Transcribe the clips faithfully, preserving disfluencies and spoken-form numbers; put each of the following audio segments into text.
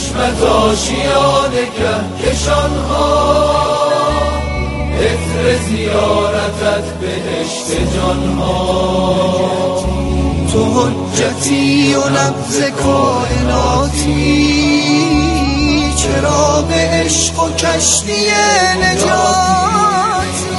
چشمت آشیان کهکشان ها، عطر زیارتت بهشت جان ها. تو حجتی و نبض کائناتی، چرا به عشق و کشتی نجاتی.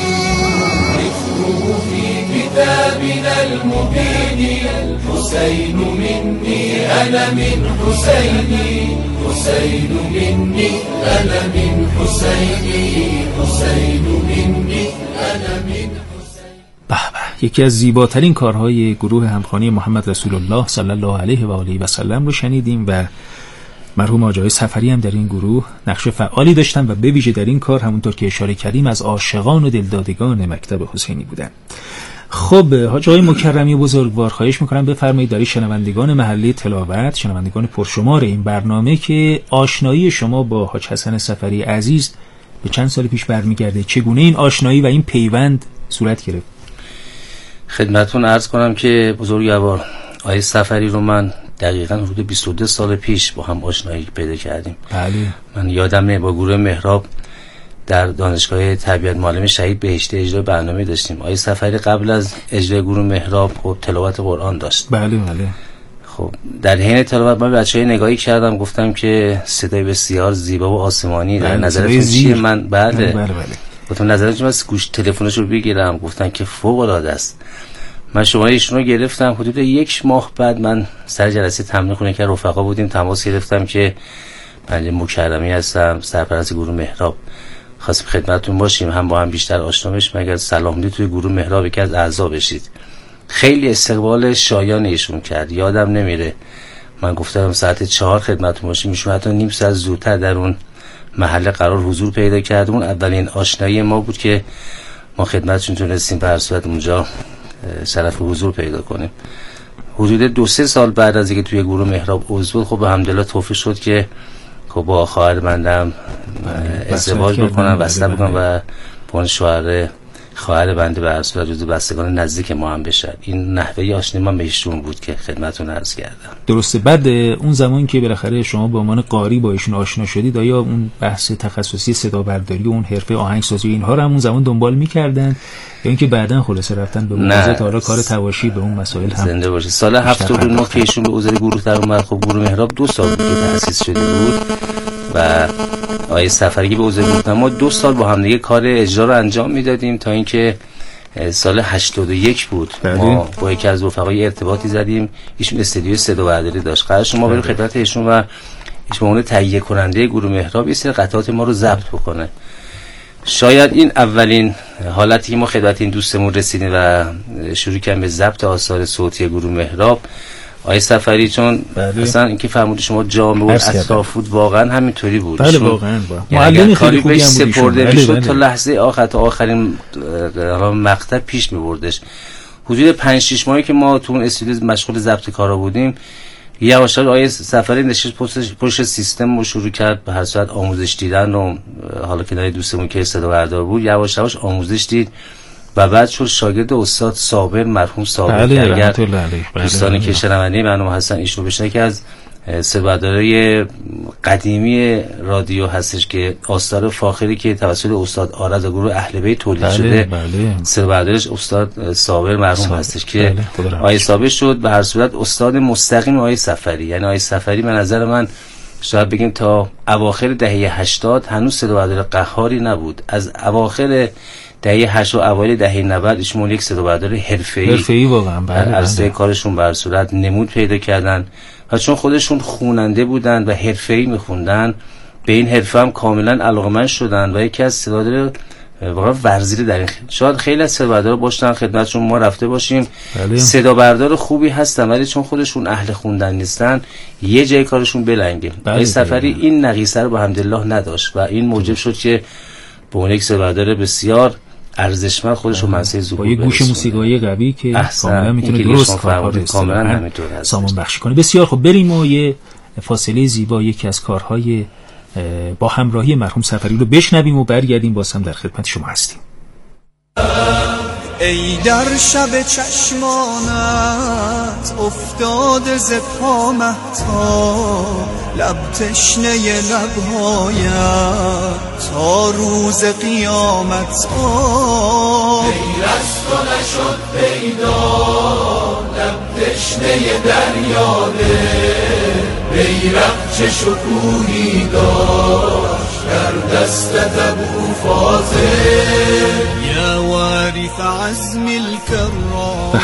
افروفی بدابنا المبین، حسین منی انا من حسینی، حسین منی انا من حسینی، حسین منی انا من حسینی. به به، یکی از زیباترین کارهای گروه همخوانی محمد رسول الله صلی الله علیه و آله و سلم رو شنیدیم و مرحوم حاج آقای سفری هم در این گروه نقش فعالی داشتن و به ویژه در این کار همونطور که اشاره کردیم از عاشقان و دلدادگان مکتب حسینی بودن. خب حاج آقای مکرمی بزرگوار، خواهش میکنم بفرمایید برای شنوندگان محله تلاوت، شنوندگان پرشمار این برنامه، که آشنایی شما با حاج حسن سفری عزیز به چند سال پیش برمیگرده، چگونه این آشنایی و این پیوند صورت گرفت؟ خدمتتون عرض کنم که بزرگوار آقای سفری رو من دقیقاً حدود بیست و دو سال پیش با هم آشنایی پیدا کردیم. بله. من یادمه با گروه محراب در دانشگاه تربیت معلم شهید بهشتی اجرای برنامه داشتیم. آقای سفری قبل از اجرای گروه محراب خب تلاوت قرآن داشت. بله بله. خب در حین تلاوت من بچه‌ها نگاهی کردم، گفتم که صدای بسیار زیبا و آسمانی در نظرتون چیه؟ من بله بله بله. گفتم نظرتون از گوش تلفنش رو بگیرم، گفتن که فوق العاده است. من شماره ایشون رو گرفتم. حدود یک ماه بعد من سر جلسه تمرین خونه که رفقا بودیم تماس گرفتم که بنده مکرمی هستم، سرپرست گروه محراب، خواستیم خدمتتون باشیم، هم با هم بیشتر آشنا بشیم، اگر سلام بدید توی گروه محراب یکی از اعضا بشید. خیلی استقبال شایان ایشون کرد، یادم نمیره من گفتم ساعت چهار خدمتتون باشیم، ایشون حتی نیم ساعت زودتر در اون محله قرار حضور پیدا کرد. اون اولین آشنایی ما بود که ما خدمتتون تونستیم به هر صورت اونجا شرف حضور پیدا کنیم. حدود دو سه سال بعد از اینکه توی گروه محراب عضو بود، خب الحمدلله توفیق شد که خب با خواهر بندم ازدواج بکنم، وصله بکنم و با اون شوهر خواهر بنده به هر صورت جزو بستگان نزدیک ما هم بشن. این نحوه آشنایی من بهشون بود که خدمتتون عرض کردم. درسته. بعد اون زمان که بالاخره شما به عنوان قاری با ایشون آشنا شدید، آیا اون بحث تخصصی صدا برداری و اون حرفه آهنگسازی اینها رو هم اون زمان دنبال می‌کردن یا اینکه بعداً خلاصه رفتن به موضوع تا حالا کار تواشی به اون مسائل هم زنده باشید؟ سال هفتاد و نه که ایشون به عضو گروه در اومد، خب گروه محراب دو سال بود که تأسیس شده بود و آقای سفری به عضو گروه ما دو سال با هم دیگه کار اجرا رو انجام میدادیم تا اینکه سال هشتاد و یک بود بله. ما با یکی از رفقای ارتباطی زدیم، ایشون استودیو صدا برداری داشت، قرار شما بریم خدمت ایشون و ایشون اون تهیه کننده گروه محراب یه سری قطعات ما رو ضبط بکنه. شاید این اولین حالتی که ما خدمت این دوستمون رسیدیم و شروع کردیم به ضبط آثار صوتی گروه محراب. آقای سفری چون مثلا اینکه فرمود شما جامعه و اطراف بود، واقعا همینطوری بود. بله واقعا معلمی خیلی خوبی هم بود. سپرده میشد تا لحظه آخر، تا آخرین مقطع پیش میبردش. حدود پنج شش ماهی که ما تو اون استودیو مشغول ضبط کارا بودیم، یواش یواش آقای سفری نشست پشت سیستم و شروع کرد به هر صورت آموزش دیدن و حالا که دوستمون که صدا بردار بود یواش یواش آموزش دید و بعد شد شاگرد استاد صابر، مرحوم صابر. بله اگر بله دوستانی که شنونده برنامه هستن ایشون بشنن که از صدابرداری قدیمی رادیو هستش که آثار فاخری که توسط استاد آرز و گروه اهل بیت تولید بله شده، بله. صدابردارش استاد صابر مرحوم صابر. هستش که بله. آقای صابر شد به هر صورت استاد مستقیم آقای سفری. یعنی آقای سفری به نظر من شاید بگیم تا اواخر دهه هشتاد هنوز صدابردار قهاری نبود. از اواخر دهه هشتاد و اوایل دهه نود ایشون یک صدابردار حرفه‌ای حرفه‌ای واقعا بله عرصه کارشون بر صورت نمود پیدا کردن و چون خودشون خواننده بودن و حرفه‌ای می‌خوندن به این حرفه هم کاملا علاقه‌مند شدن و یکی از صدابردار واقعا ورزیده در این خیلی. شاید خیلی از صدابردارا باشن خدمتشون ما رفته باشیم بله. صدابردار خوبی هستن ولی چون خودشون اهل خوندن نیستن یه جای کارشون بلنگه. بله. سفری این نقیصه رو با حمدالله نداشت و این موجب شد که به اون یک صدابردار بسیار ارزشمند خودش رو منصب ظهور با یه گوش موسیقایی قوی که کاملا میتونه درست کارها رو کاملا همینطور هست سامان بخشی کنه. بسیار خب، بریم و یه فاصله زیبا یکی از کارهای با همراهی مرحوم سفری رو بشنویم و برگردیم باز هم در خدمت شما هستیم. ای در شب چشمانت افتاده ز پا مهتاب، لب تشنه لبهایت تا روز قیامت آب. غیر از تو نشد پیدا لب تشنه دریاده، بیرق چه شکوهی داشت در دستت ابو فاضل. یا وارث عزم الکرام.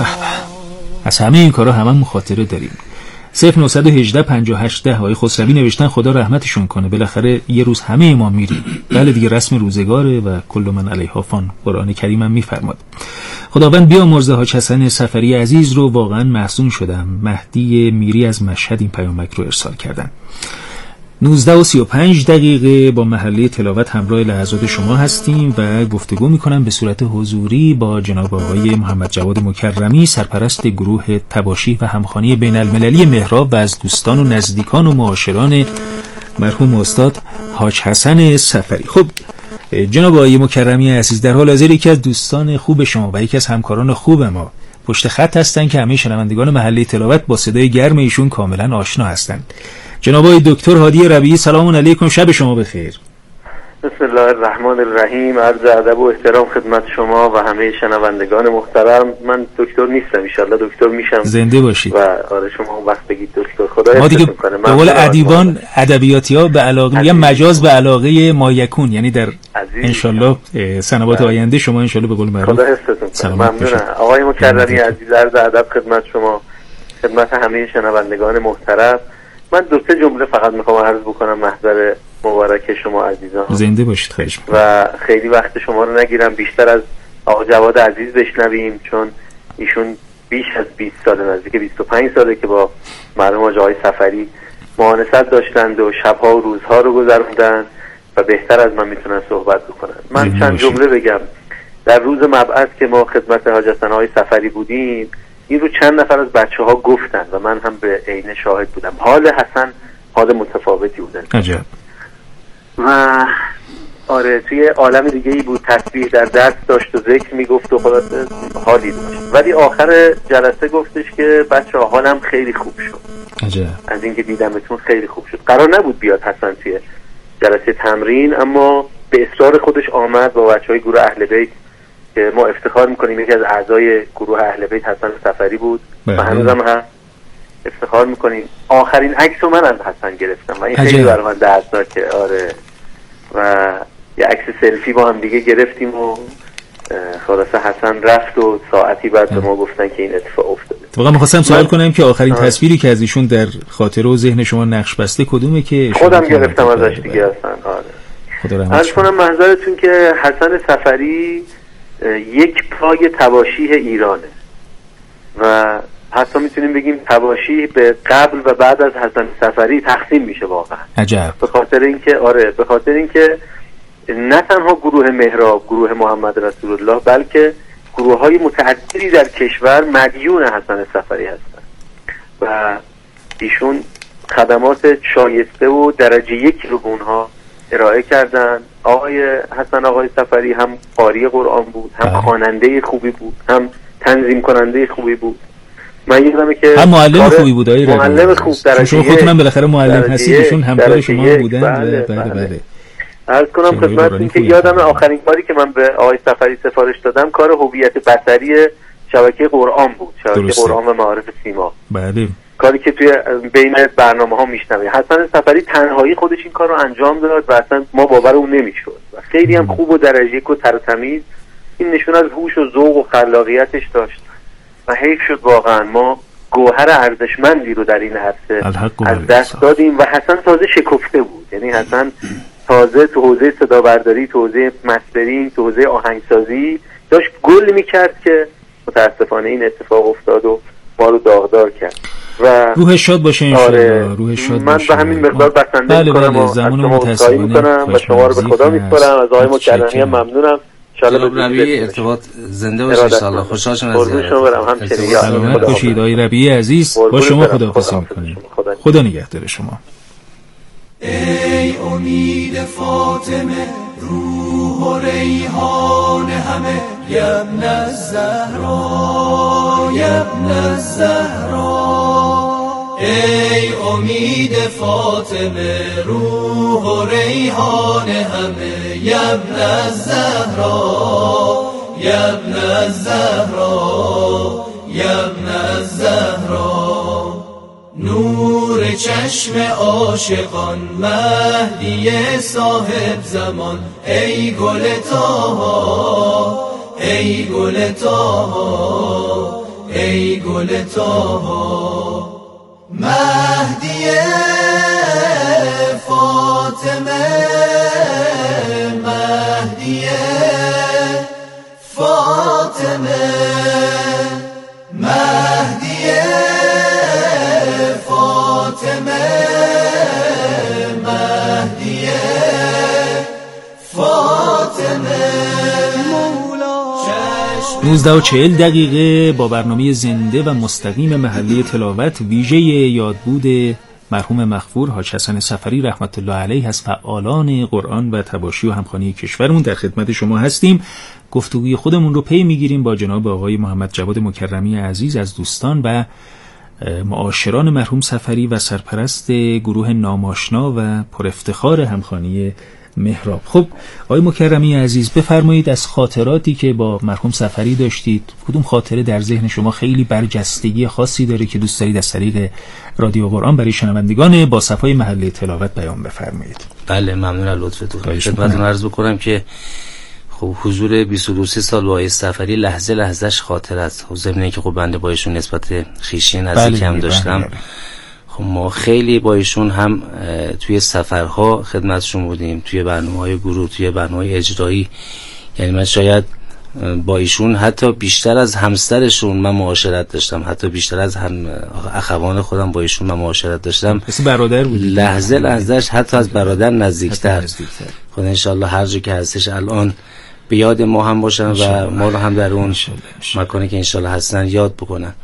از همه این کارا همه مخاطره داریم. صفر نه یک هشت پنجاه و هشت ده های خسروی نوشتن خدا رحمتشون کنه، بالاخره یه روز همه ما میریم. بله دیگه رسم روزگاره و کل من علیها فان، قرآن کریم هم میفرماد. خداوند بیامرزه حاج حسن صفری عزیز رو، واقعا محزون شدم. مهدی میری از مشهد این پیامک رو ارسال کردن. نوزده و سی و پنج دقیقه با محله تلاوت همراه لحظات شما هستیم و گفتگو میکنم به صورت حضوری با جناب آقای محمد جواد مکرمی، سرپرست گروه تباشی و همخوانی بین المللی مهراب و از دوستان و نزدیکان و معاشران مرحوم استاد حاج حسن صفری. خب جناب آقای مکرمی عزیز، در حال حاضر یکی از دوستان خوب شما و یکی از همکاران خوب ما پشت خط هستن که همه شنوندگان محله تلاوت با صدای گرم ایشون کاملا آشنا هستند. جناب آقای دکتر هادی ربیعی، سلام علیکم، شب شما بخیر. بسم الله الرحمن الرحیم. عرض ادب و احترام خدمت شما و همه شنوندگان محترم. من دکتر نیستم، ان شاء الله دکتر میشم. زنده باشید. و آره شما اون وقت بگید دکتر. خدا ما دیگه کنه. به قول ادیبان ادبیاتی‌ها به علاقه یا مجاز به علاقه ما یکون، یعنی در ان شاء الله سنوات آینده شما ان شاء الله به قول معروف خدا حفظتون کنه. ممنونم آقای مکرمی عزیز. عرض ادب خدمت شما، خدمت همه شنوندگان محترم. من دو سه جمله فقط میخوام عرض بکنم محضر مبارک شما عزیزان. زنده باشید. خواهش می‌کنم. و خیلی وقت شما رو نگیرم، بیشتر از آقا جواد عزیز بشنویم، چون ایشون بیش از بیست سال، نزدیک بیست و پنج ساله که با مرحوم آقای صفری معانست داشتند و شبها و روزها رو گذروندن و بهتر از من میتونن صحبت بکنن. من چند جمله بگم. در روز مبعث که ما خدمت حاج حسن آقای صفری بودیم، این رو چند نفر از بچه ها گفتن و من هم به عینه شاهد بودم. حال حسن حال متفاوتی بودن. عجب. و آره توی عالم دیگه ای بود، تسبیح در دست داشت و ذکر میگفت و خلاصه حالی داشت. ولی آخر جلسه گفتش که بچه ها حالم خیلی خوب شد. عجب. از اینکه دیدمتون خیلی خوب شد. قرار نبود بیاد حسن توی جلسه تمرین، اما به اصرار خودش آمد با بچه های گروه اهل بیت که ما افتخار میکنیم یکی از اعضای گروه اهل بیت حسن صفری بود و هنوزم هم افتخار میکنیم. آخرین عکس رو من از حسن گرفتم و این خیلی برای من دردناکه. آره و یه عکس سلفی با هم دیگه گرفتیم و خلاصه حسن رفت و ساعتی بعد به ما گفتن که این اتفاق افتاده. واقعا می‌خواستم سوال کنم که آخرین آه. تصویری که از ایشون در خاطره و ذهن شما نقش بسته کدومه که خودم گرفتم ازش دیگه اصلا. آره خدا رحمتش عرض کنم منظرتون که حسن صفری یک پای تباشیح ایرانه و حتی میتونیم بگیم تباشیح به قبل و بعد از حسن صفری تقسیم میشه واقعا. عجب. به خاطر اینکه آره به خاطر اینکه نه تنها گروه مهراب، گروه محمد رسول الله، بلکه گروه های متعددی در کشور مدیون حسن صفری هستن و ایشون خدمات شایسته و درجه یک رو به اونها ارائه کردن. آقای حسن آقای صفری هم قاری قرآن بود، هم خواننده خوبی بود، هم تنظیم کننده خوبی بود. من یادمه که هم معلم خوبی بود. آقای معلم خوب درجه شما خودتون برای معلم هستید، ایشون همکار شما بودن. بله بله بله. عرض کنم خدمتتون که یادم آخرین کاری که من به آقای صفری سفارش دادم کار هویت بصری شبکه قرآن بود، شبکه قرآن و معارف سیما. بله. کاری که توی بین برنامه ها میشنوه. حسن صفری تنهایی خودش این کار رو انجام داد و اصلا ما باور اون نمیشد و خیلی هم خوب و درجه یک و تر و تمیز. این نشون از هوش و ذوق و خلاقیتش داشت و حیف شد واقعا ما گوهر ارزشمندی رو در این عرصه از دست دادیم و حسن تازه شکفته بود. یعنی حسن تازه تو حوزه صدا برداری، تو حوزه مسترینگ، تو حوزه آهنگسازی داشت گل میکرد که متاسفانه این اتفاق افتاد و ما رو داغدار کرد. و روح شاد باشه ان آره روح شاد من باشه. به همین مقدار بسنده بله میکنم بله و زمان متاسفانه میکنم و شما رو به خدا میسپارم. از آقای مکرمی هم ممنونم. جناب ربیعی ارتباط زنده باشه ان شاء الله. خوشحال شدم از زیارت. سلامت باشید آقای ربیعی عزیز. با شما خداحافظی میکنیم. خدا نگهدار شما. ای امید فاطمه، روح و ریحان همه يا ابن الزهراء يا ابن الزهراء ای امید فاطمه روح و ریحان همه یا ابن الزهراء یا ابن الزهراء یا ابن الزهراء نور چشم عاشقان مهدی صاحب زمان ای گل طاها ای گل طاها ای گل طاها مهدی فاطمه مهدی فاطمه مهدی فاطمه مهدی فاطمه نوزده و چهل دقیقه با برنامه زنده و مستقیم محله تلاوت ویژه یادبود مرحوم مغفور حاج حسن صفری رحمت الله علیه از فعالان قرآن و تباشی و همخوانی کشورمون در خدمت شما هستیم. گفتگوی خودمون رو پی میگیریم با جناب آقای محمد جواد مکرمی عزیز از دوستان و معاشران مرحوم صفری و سرپرست گروه ناماشنا و پر افتخار همخوانی محراب. خب آقای مکرمی عزیز بفرمایید از خاطراتی که با مرحوم صفری داشتید کدوم خاطره در ذهن شما خیلی برجستگی خاصی داره که دوست دارید از طریق رادیو قرآن برای شنوندگان با صفای محله تلاوت بیان بفرمایید؟ بله ممنون از لطفتون. خدمتتون عرض بکنم که خب حضور بیست و دو سال با آقای صفری لحظه لحظهش خاطر است. ضمن اینکه خب بنده با ایشون نسبت خویشی نزدیک هم داشتم. بله بله. خب ما خیلی با ایشون هم توی سفرها خدمتشون بودیم، توی برنامه‌های گروه، توی برنامه‌های اجرایی. یعنی من شاید با ایشون حتی بیشتر از همسرشون من معاشرت داشتم، حتی بیشتر از هم اخوان خودم با ایشون من معاشرت داشتم. مثل برادر بود. لحظه لحظهش حتی از برادر نزدیکتر. خدا انشالله هر جا که هستش الان به یاد ما هم باشن و ما رو هم در اون مکانی که انشالله هستن یاد بکنن.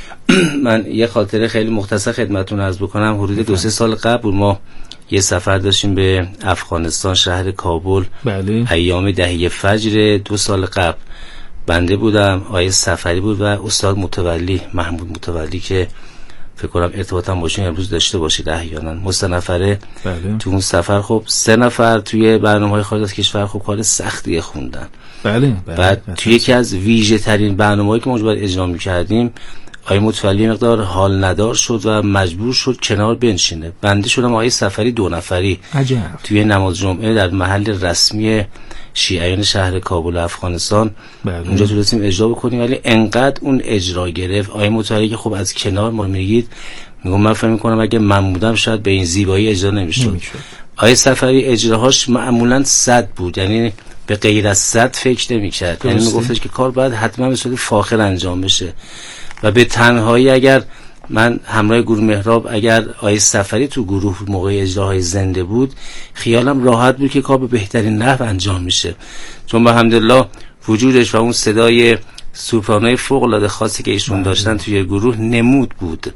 من یه خاطره خیلی مختصر خدمتتون عرض بکنم. حدود دو سه سال قبل ما یه سفر داشتیم به افغانستان، شهر کابل. بله. ایام دهه فجر دو سال قبل بنده بودم، آقای صفری بود و استاد متولی محمود متولی که فکر کنم ارتباطم باشون امروز داشته باشید احیانا. ما سه نفره بله. تو اون سفر خب سه نفر توی برنامه‌های خارج از کشور خب کار سختی خوندن. بله. بله. بعد توی یکی از ویژه ترین برنامه‌هایی که ما باید اجرا می‌کردیم آقای متولی مقدار حال ندار شد و مجبور شد کنار بنشینه. بنده شدم آقای صفری دو نفری عجب. توی نماز جمعه در محل رسمی شیعیان شهر کابل افغانستان بله. اونجا تونستیم اجرا بکنیم، ولی انقدر اون اجرا گرفت آقای متولی که خب از کنار ما میگید میگم من فکر می‌کنم اگه من بودم شاید به این زیبایی اجرا نمی‌شد. آقای صفری اجراهاش معمولاً صد بود، یعنی به غیر از صد فکر نمی‌کرد. یعنی میگفتش که کار باید حتما به صورت فاخر انجام بشه و به تنهایی اگر من همراه گروه محراب اگر آقای صفری تو گروه موقع اجراهای زنده بود خیالم راحت بود که کار به بهترین نحو انجام میشه، چون به الحمدلله وجودش و اون صدای سوپرانوی فوق العاده خاصی که ایشون داشتن توی گروه نمود بود.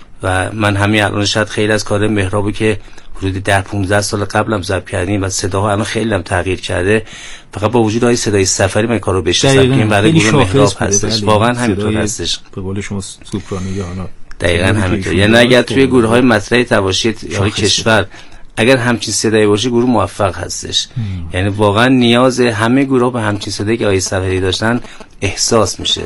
و من همین الان شاید خیلی از کار محرابو که حدود ده پانزده سال قبلم ضبط کردیم و صداها الان خیلی هم تغییر کرده، فقط با وجود های صدای صفری من کارو بشناسم که برای گروه محراب هستش. واقعا همینطور هستش. به قول شما سوپرانو یا حالا دقیقاً همینطور. یعنی اگر توی گروه های مطرح تباشی یا کشور اگر همچین صدایی باشه گروه موفق هستش. یعنی واقعا نیاز همه گروه به همچین صدایی که آقای صفری داشتن احساس میشه.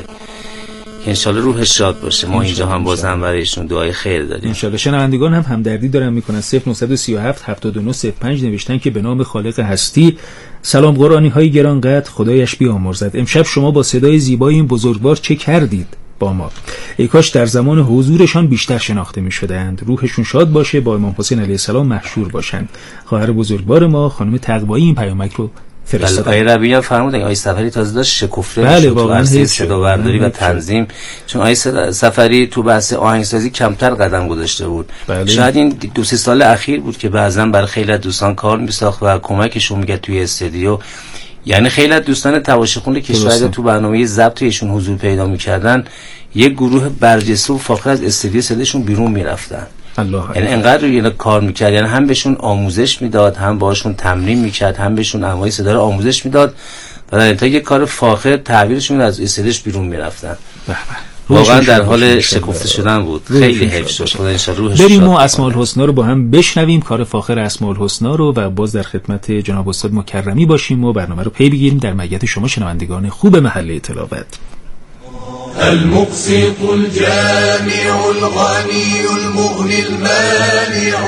انشالله روحش شاد باشه. ما اینجا هم باز هم برایشون دعای خیر داریم انشالله. شنوندگان هم همدردی دارن میکنن. صفر نه سه هفت هفتاد و نه صفر پنج نوشتن که به نام خالق هستی سلام قرآنی های گرانقدر خدایش بیامرزد. امشب شما با صدای زیبای این بزرگوار چه کردید با ما؟ ای کاش در زمان حضورشان بیشتر شناخته می شدند. روحشون شاد باشه، با امام حسین علیه السلام محشور باشند. خواهر بزرگوار ما خانم تقوایی این پیامک رو فرستادن. بله. آقای ربیعی فرمودن آقای صفری تازه داشت شکفته بله میشد تو عرصه صدا برداری و تنظیم، چون آقای صفری تو بحث آهنگسازی کمتر قدم گذاشته بود. بله. شاید این دو سه سال اخیر بود که بعضا برای خیلی از دوستان کار میساخت و کمکشون میگه توی استودیو. یعنی خیلی از دوستان تواشیخون کشور تو برنامه ضبط ایشون حضور پیدا میکردن، یک گروه برجسته و فاخر از استودیو صداشون بیرون میرفتن. الله. یعنی انقدر روی کار میکرد، یعنی هم بهشون آموزش میداد، هم باشون تمرین میکرد، هم بهشون انواع صدا رو آموزش میداد و در انتهای یک کار فاخر تعبیرشون از استدش بیرون میرفتن. واقعا در حال شکفته شدن بود. خیلی حیف شد. خدا ان شاء الله بریم و اسماء الحسنا رو با هم بشنویم، کار فاخر اسماء الحسنا رو، و باز در خدمت جناب استاد مکرمی باشیم و برنامه رو پی بگیریم در مجلس شما شنوندگان خوب محله تلاوت. المقسط الجامع الغني المغني المانع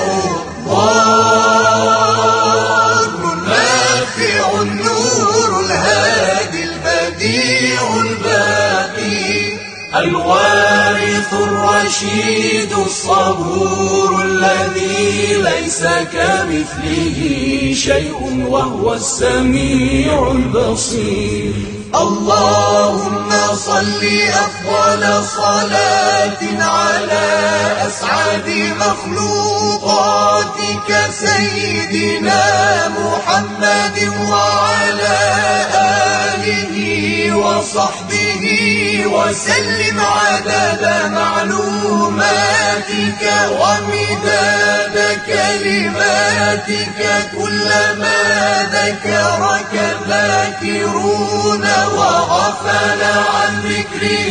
ضار نافع النور الهادي البديع الباقي الوارث الرشيد الصبور الذي ليس كمثله شيء وهو السميع البصير. اللهم صل أفضل صلاة على أسعد مخلوقاتك سيدنا محمد وعلى آله وصحبه وسلم عدد معلوماتك ومداد كلماتك كلما ذكرك ذاكرون وغفل عن ذكره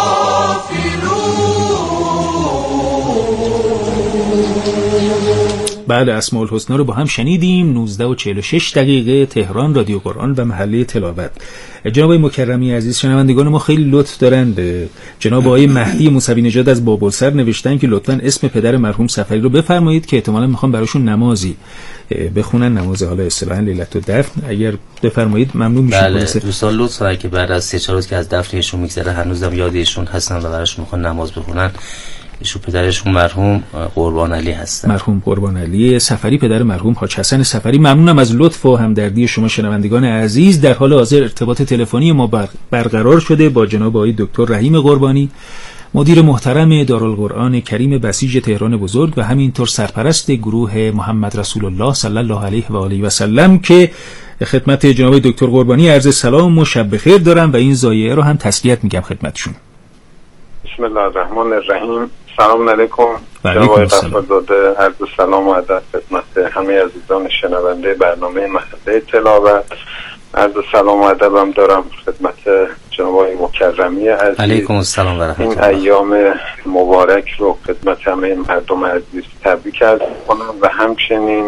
الغافلون. بله، اسماء الحسنا رو با هم شنیدیم. نوزده و چهل و شش دقیقه تهران، رادیو قرآن و محله تلاوت. جناب آقای مکرمی عزیز، شنوندگان ما خیلی لطف دارند. جناب آقای مهدی موسوی نژاد از بابلسر نوشتن که لطفاً اسم پدر مرحوم صفری رو بفرمایید که احتمالاً میخوام براشون نمازی بخونن، نماز حالا اصطلاحاً لیلة الدفن. اگر بفرمایید ممنون میشم. بله دوستان لطف دارن که بعد از سه چهار روز که از دفنشون میگذره هنوزم یاد ایشون هستن و براشون میخوان نماز بخونن. ایشون پدرشون مرحوم قربان علی هستن. مرحوم قربان علی صفری، پدر مرحوم حاج حسن صفری. ممنونم از لطف و همدردی شما شنوندگان عزیز. در حال حاضر ارتباط تلفنی ما برقرار شده با جناب آقای دکتر رحیم قربانی، مدیر محترم دارالقرآن کریم بسیج تهران بزرگ و همینطور سرپرست گروه محمد رسول الله صلی الله علیه و آله و سلم، که خدمت جناب دکتر قربانی عرض سلام و شب بخیر دارم و این ضایعه رو هم تسلیت میگم خدمتشون. بسم الله الرحمن الرحیم. سلام علیکم. جناب آقای قفادزاده، عرض سلام و ادب خدمت همه عزیزان شنونده برنامه محله تلاوت. عرض سلام و ادبم دارم خدمت جناب آقای مکرمی عزیز. علیکم السلام و رحمت الله. این ایام مبارک رو خدمت همه مردم عزیز تبریک عرض می‌کنم و همچنین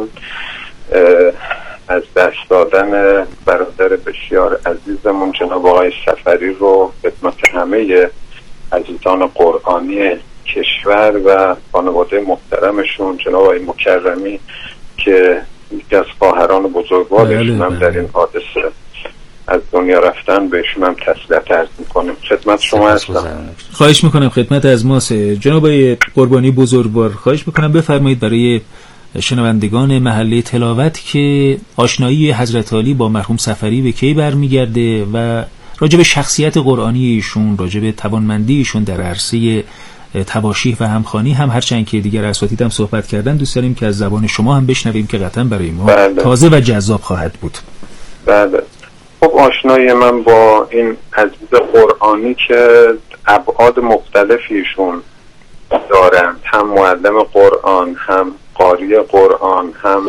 از دست دادن برادر بسیار عزیزمون جناب آقای صفری رو خدمت همه عزیزان قرآنی کشور و خانواده محترمشون جناب آقای مکرمی که یکی از خواهران بزرگوارشون هم در این حادثه از دنیا رفتن، بهشون هم تسلیت عرض میکنیم. خدمت شما هستم. خواهش میکنم، خدمت از ماست. جناب آقای قربانی بزرگوار، خواهش میکنم بفرمایید برای شنوندگان محله تلاوت که آشنایی حضرت علی با مرحوم صفری به کی برمیگرده و راجب شخصیت قرآنی ایشون، راجب توانمندی ایشون در عرصه تباشیح و همخوانی هم، هرچند که دیگر اساتید هم صحبت کردن، دوست داریم که از زبان شما هم بشنویم که قطعا برای ما بله. تازه و جذاب خواهد بود. بله. خب آشنایی من با این عزیز قرآنی که ابعاد مختلفیشون دارند، هم معلم قرآن، هم قاری قرآن، هم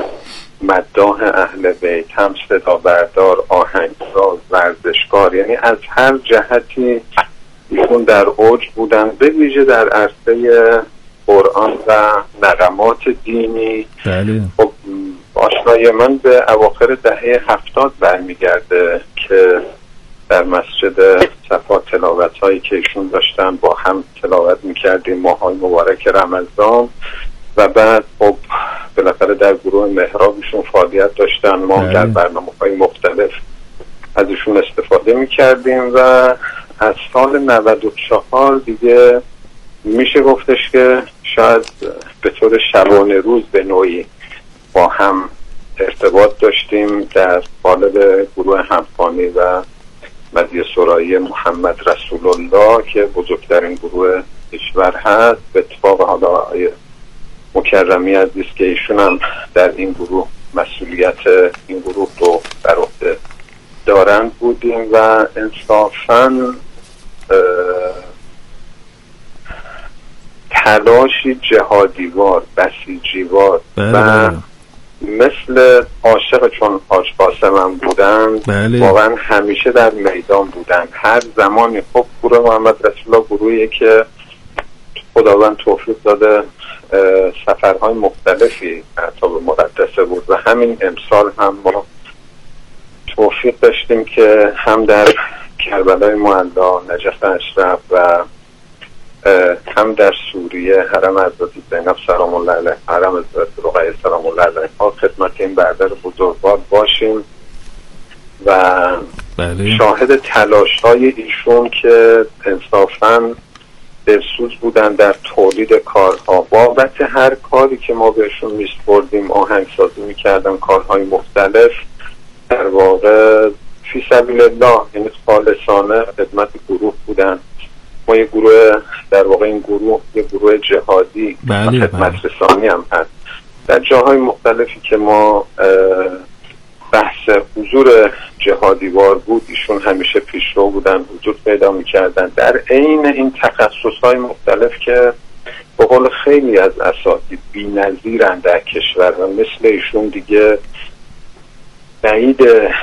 مداح اهل بیت، هم صدا بردار، آهنگساز، ورزشکار، یعنی از هر جهتی ایشون در اوج بودن، به ویژه در عرصه قرآن و نغمات دینی. بله. خب آشنایی من به اواخر دهه هفتاد برمیگرده که در مسجد صفا تلاوت هایی که ایشون داشتن با هم تلاوت میکردیم ماهای مبارک رمضان و بعد خب بالاخره در گروه محرابشون فعالیت داشتن، ما بله. در برنامه های مختلف ازشون استفاده میکردیم و از سال نود و چهار دیگه میشه گفتش که شاید به طور شبانه روز به نوعی با هم ارتباط داشتیم در قالب گروه همخوانی و مدیه سرایی محمد رسول الله که بزرگترین گروه کشور هست. به اتفاق حالا آقای مکرمی عزیز که ایشون هم در این گروه مسئولیت این گروه رو بر عهده دارند بودیم و انصافاً تلاشی جهادیوار، بسیجیوار و مثل عاشق چون حاج قاسم بودن، بله. واقعا همیشه در میدان بودن. هر زمانی خب گروه محمد رسول الله گروهی که خداوند توفیق داده سفرهای مختلفی تا به مقدسه بود و همین امسال هم ما توفیق داشتیم که هم در کربلای معلا، نجف اشرف و هم در سوریه حرم حضرت زینب سلام الله علیها، حرم حضرت رقیه سلام الله علیها خدمت این برادر بزرگوار باشیم و بله. شاهد تلاش های ایشون که انصافاً دلسوز بودن در تولید کارها. بابت هر کاری که ما بهشون میسپردیم آهنگسازی میکردن، کارهای مختلف، در واقع فی سبیل الله، یعنی خالصانه خدمت گروه بودن. ما یه گروه، در واقع این گروه یه گروه جهادی بله، و خدمت بله. رسانی هم هست. در جاهای مختلفی که ما بحث حضور جهادی وار بود ایشون همیشه پیشرو بودن، حضور پیدا میکردن در عین این تخصصهای مختلف که به قول خیلی از اساتید بی‌نظیرن در کشور و مثل ایشون دیگه بعید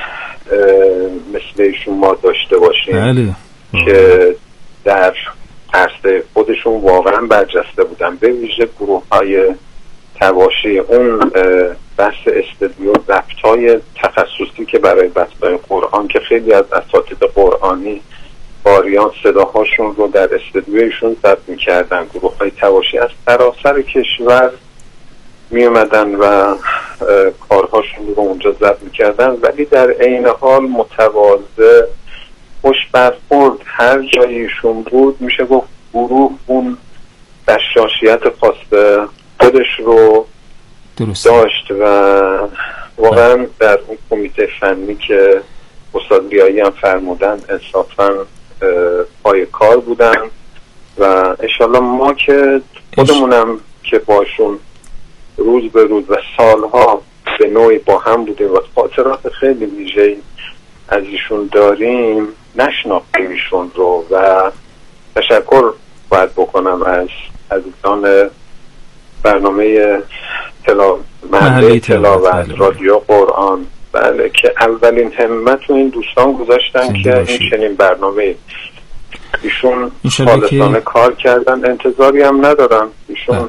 مثل ایشون ما داشته باشیم. بله. که در عرصه خودشون واقعا برجسته بودن، به ویژه گروه های تواشی، اون بحث استدیو، ضبط‌های تخصصی که برای بحث‌های قرآن که خیلی از اساتید قرآنی قاریان صداهاشون رو در استدیویشون ضبط می‌کردن. گروه های تواشی از سراسر کشور می اومدن و کارهاشون رو اونجا ضبط می‌کردن، ولی در عین حال متواضع، خوش برخورد. هر جایشون بود میشه گفت گروه اون بشاشیت خاص خودش رو درست داشت و واقعا در اون کمیته فنی که استاد بیایی هم فرمودن انصافا پای کار بودن و انشالله ما که خودمونم که باشون روز به روز و سالها به نوعی با هم بودیم و خاطرات خیلی ویژه‌ای از ایشون داریم، نشناختیم ایشون رو. و تشکر باید بکنم از عزیزان برنامه تلا... محله تلاوت رادیو قرآن، بله، که اولین همت رو این دوستان گذاشتن که این چنین برنامه ایشون خالصانه که... کار کردن، انتظاری هم ندارن. ایشون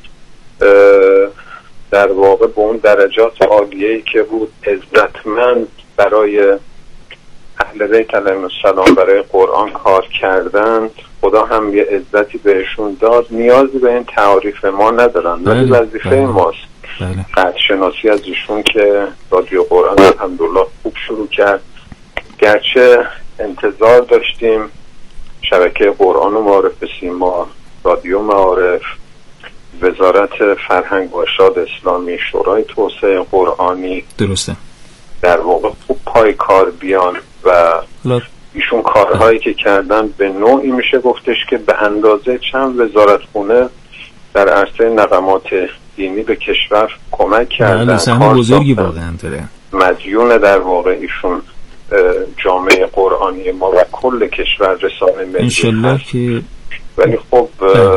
در واقع به اون درجات عالیه‌ای که بود عزتمند برای اهل بیت علیهم السلام برای قرآن کار کردند. خدا هم یه عزتی بهشون داد، نیازی به این تعاریف ما ندارن، ولی وظیفه ماست قدر شناسی از ایشون که رادیو قرآن الحمدلله خوب شروع کرد. گرچه انتظار داشتیم شبکه قرآن و معارف سیما، رادیو معارف، وزارت فرهنگ و ارشاد اسلامی، شورای توسعه قرآنی درسته در واقع خوب پای کار بیان و ایشون کارهایی که کردن به نوعی میشه گفتش که به اندازه چند وزارتخونه در عرصه نقمات دینی به کشور کمک کردن. سهم بزرگی واقعا داره. مدیون در واقع ایشون جامعه قرآنی ما و کل کشور رسانه ملی انشالله که ولی خب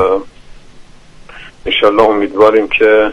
انشالله امیدواریم که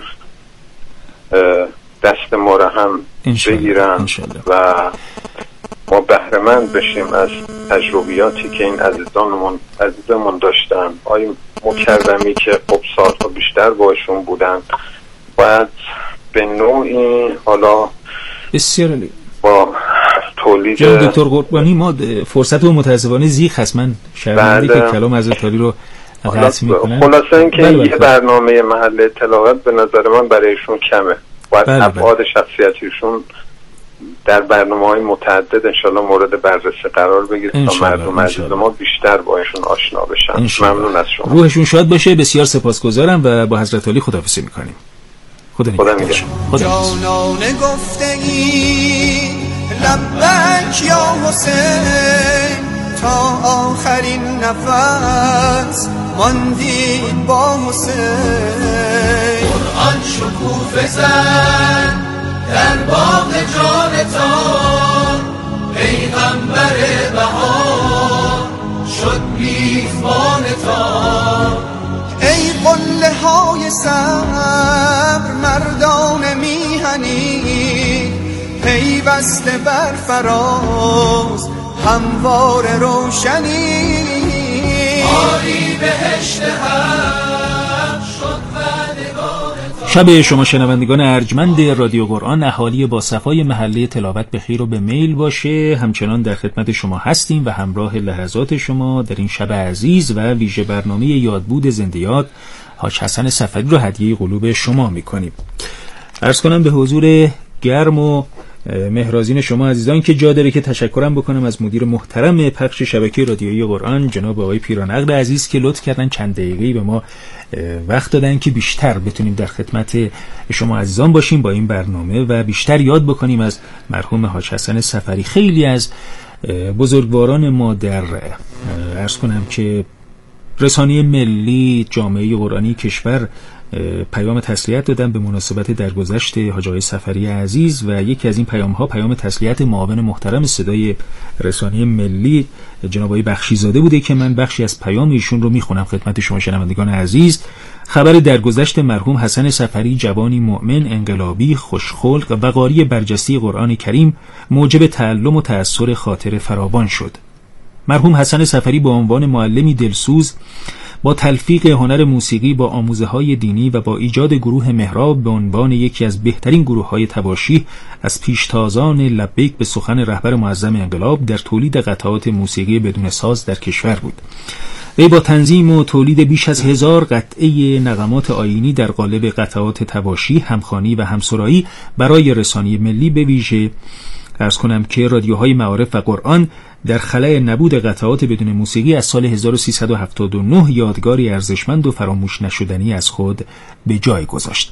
دست ما را هم بگیرن و ما بهره‌مند بشیم از تجربیاتی که این عزیزانمون عزیزمون داشتن. آقای مکرمی که خب سالها بیشتر باشون بودن باید به نوعی حالا بسیار علی با تولید جناب دکتر قربانی ما فرصت و متاسفانه زیغ هست، من شرمنده که کلام حضرت علی رو قطع میکنم. خلاصه اینکه بله یه برنامه محله تلاوت به نظر من برایشون کمه، باید ابعاد شخصیتیشون در برنامه‌های متعدد انشالله مورد بررسی قرار بگیره تا مردم عزیز ما بیشتر با ایشون آشنا بشن. ممنون از شما. روحشون شاد باشه. بسیار سپاسگزارم و با حضرت علی خداحافظی میکنیم. خدا نگهدار. جانانه گفته ای لبک یا حسین تا آخرین نفس ماندید با حسین. قرآن شکوفه زد در باغ جانتان، پیغمبر بهار شد میزبانتان. ای قله های صبر مردان میهن منی پیوسته بر فراز هموار روشنی آری بهشت هم شد وعدگار شب شما شنوندگان ارجمند رادیو قرآن، اهالی با صفای محله تلاوت بخیر و به میل باشه. همچنان در خدمت شما هستیم و همراه لحظات شما در این شب عزیز و ویژه برنامه یادبود زنده یاد حاج حسن صفری رو هدیه قلوب شما میکنیم. عرض کنم به حضور گرم و مهرازین شما عزیزان که جا داره که تشکرم بکنم از مدیر محترم پخش شبکه رادیویی قرآن جناب آقای پیرانقل عزیز که لطف کردن چند دقیقه‌ای به ما وقت دادن که بیشتر بتونیم در خدمت شما عزیزان باشیم با این برنامه و بیشتر یاد بکنیم از مرحوم حاج حسن صفری. خیلی از بزرگواران ما در عرض کنم که رسانه ملی جامعه قرآنی کشور پیام تسلیت دادن به مناسبت درگذشت حاج آقای صفری عزیز و یکی از این پیام ها پیام تسلیت معاون محترم صدای رسانه ملی جناب آقای بخشیزاده بوده که من بخشی از پیام ایشون رو میخونم خدمت شما شنوندگان عزیز. خبر درگذشت مرحوم حسن صفری، جوانی مؤمن، انقلابی، خوشخلق و قاری برجسته قرآن کریم، موجب تعلم و تأثر خاطر فراوان شد. مرحوم حسن صفری به عنوان معلمی دلسوز با تلفیق هنر موسیقی با آموزه‌های دینی و با ایجاد گروه محراب به عنوان یکی از بهترین گروه‌های تباشی از پیشتازان لبیک به سخن رهبر معظم انقلاب در تولید قطعات موسیقی بدون ساز در کشور بود. وی با تنظیم و تولید بیش از هزار قطعه نغمات آیینی در قالب قطعات تباشی، همخوانی و همسرایی برای رسانه ملی به ویژه عرض کنم که رادیوهای معارف و قرآن در خلأ نبود قطعات بدون موسیقی از سال هزار و سیصد و هفتاد و نه یادگاری ارزشمند و فراموش نشدنی از خود به جای گذاشت.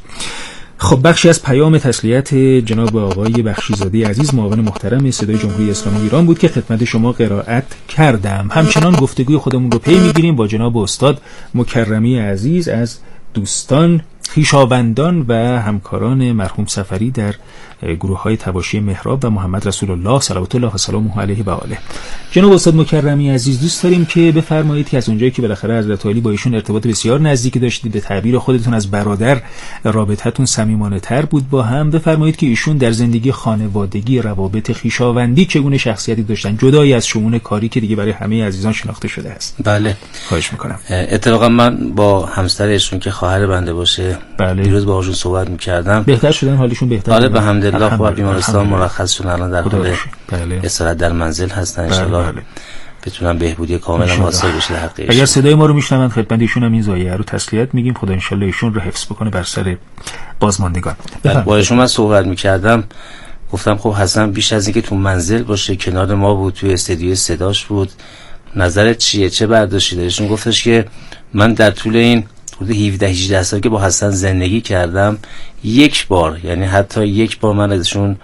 خب بخشی از پیام تسلیت جناب آقای بخشیزاده عزیز معاون محترم صدای جمهوری اسلامی ایران بود که خدمت شما قرائت کردم. همچنان گفتگوی خودمون رو پی میگیریم با جناب استاد مکرمی عزیز از دوستان، خویشاوندان و همکاران مرحوم صفری در گروه‌های تباشی محراب و محمد رسول الله صلوات الله و سلامه علیه و آله. جناب استاد مکرمی عزیز، دوست داریم که بفرمایید که از اونجایی که بالاخره حضرت علی با ایشون ارتباط بسیار نزدیکی داشتید، به تعبیر خودتون از برادر رابطتون صمیمانه‌تر بود با هم، بفرمایید که ایشون در زندگی خانوادگی، روابط خویشاوندی چگونه شخصیتی داشتن جدایی از شؤون کاری که دیگه برای همه عزیزان شناخته شده است؟ بله، خواهش می‌کنم. اتفاقا من با همسر ایشون که خواهر بنده باشه بله. دیروز باهاشون صحبت می‌کردم. بهتر شدن، حالشون بهتره؟ آره الحمدلله. خب بیمارستان مرخص شدن، الان در حال استراحت در منزل هستن. ان شاءالله بتونن بهبودی کامل حاصل بشه در حق ایشون. اگر صدای ما رو میشنوند خدمت ایشون هم این زایه رو تسلیت میگیم. خدا ان شاءالله ایشون رو حفظ بکنه بر سر بازماندگان. با ایشون من صحبت می‌کردم، گفتم خب حسن بیش از اینکه تو منزل باشه کنار ما بود، توی استودیو صداش بود، نظرت چیه؟ چه برداشتی داری؟ ایشون گفتش که من در طول این حدود هفده هجده سال که با حسن زندگی کردم یک بار، یعنی حتی یک بار من ازشون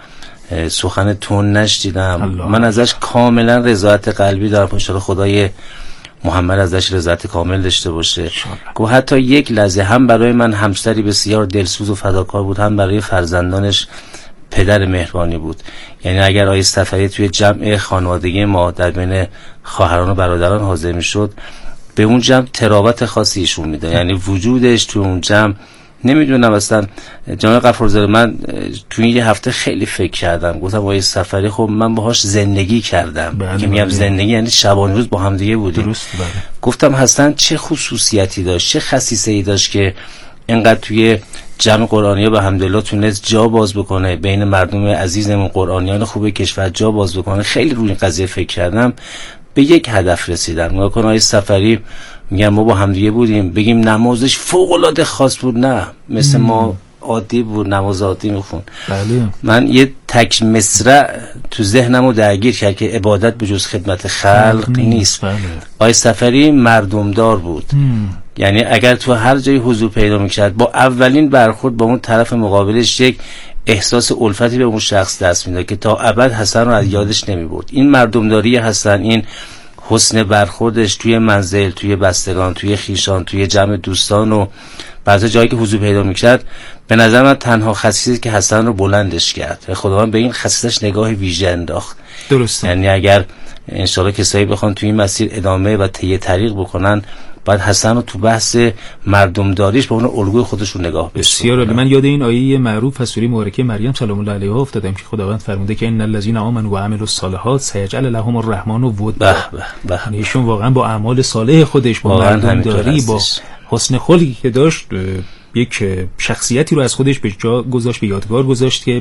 سخن تون نشدیدم. من ازش کاملا رضایت قلبی دارم. ان شاءالله خدای محمد ازش رضایت کامل داشته باشه. که حتی یک لحظه هم برای من همسری بسیار دلسوز و فداکار بود، هم برای فرزندانش پدر مهربانی بود. یعنی اگر آقای صفری توی جمع خانوادگی ما در بین خواهران و برادران حاضر میشد، به اون جمع تراوت خاصی ایشون میده. یعنی وجودش تو اون جمع، نمیدونم اصلا جناب غفورزاده، من تو این یه هفته خیلی فکر کردم، گفتم آقای صفری خب من باهاش زندگی کردم. که میگم زندگی یعنی شبانه روز با هم دیگه بودیم. درست بله. گفتم حسن چه خصوصیتی داشت، چه خصیصه‌ای داشت که اینقدر توی جمع قرآنی به الحمدلله تونست جا باز بکنه، بین مردم عزیزمون قرآنیان خوب کشور جا باز بکنه. خیلی روی این قضیه فکر کردم، به یک هدف رسیدم. نگاه کن آقای صفری، میگم ما با هم دیگه بودیم، بگیم نمازش فوق العاده خاص بود، نه مثل مم. ما عادی بود، نماز عادی میخون. بله. من یه تک مصرع تو ذهنمو درگیر کرد که عبادت به جز خدمت خلق نیست. بله. آقای صفری مردمدار بود. مم. یعنی اگر تو هر جایی حضور پیدا میکرد، با اولین برخورد با اون طرف مقابلش یک احساس الفتی به اون شخص دست میداد که تا ابد حسن رو از یادش نمیبرد. این مردمداری حسن، این حسن برخوردش توی منزل، توی بستگان، توی خیشان، توی جمع دوستان و بعضی جایی که حضور پیدا میکرد، به نظر من تنها خصیصی که حسن رو بلندش کرد. خداوند به این خصیصش نگاه ویژه انداخت. درسته. یعنی اگر انشاءالله کسایی بخوان توی این مسیر ادامه و طی طریق بکنن، باید حسن رو تو بحث مردمداریش به اون الگوی خودشون نگاه بشه. بسیار عالی. من یاد این آیه معروف از سوره مبارکه مریم سلام الله علیها افتادم که خداوند فرموده که ان الذين آمنوا وعملوا الصالحات سيجعل لهم الرحمن ودا. یعنی ایشون واقعا با اعمال صالح خودش، با مردمداری، با حسن خلقی که داشت، یک شخصیتی رو از خودش به جا گذاشت، به یادگار گذاشت که